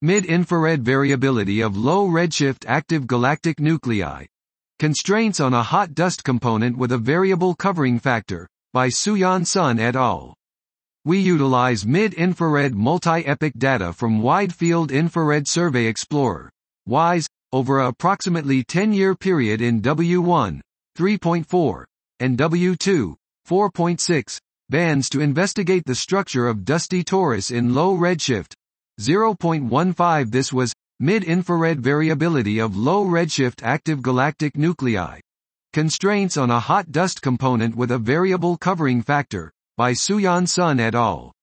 Mid-infrared variability of low redshift active galactic nuclei. Constraints on a hot dust component with a variable covering factor, by Suyan Sun et al. We utilize mid-infrared multi-epoch data from Wide Field Infrared Survey Explorer, WISE, over a approximately 10-year period in W1, 3.4, and W2, 4.6, bands to investigate the structure of dusty torus in low redshift, 0.15. This was mid-infrared variability of low redshift active galactic nuclei. Constraints on a hot dust component with a variable covering factor, by Suyan Sun et al.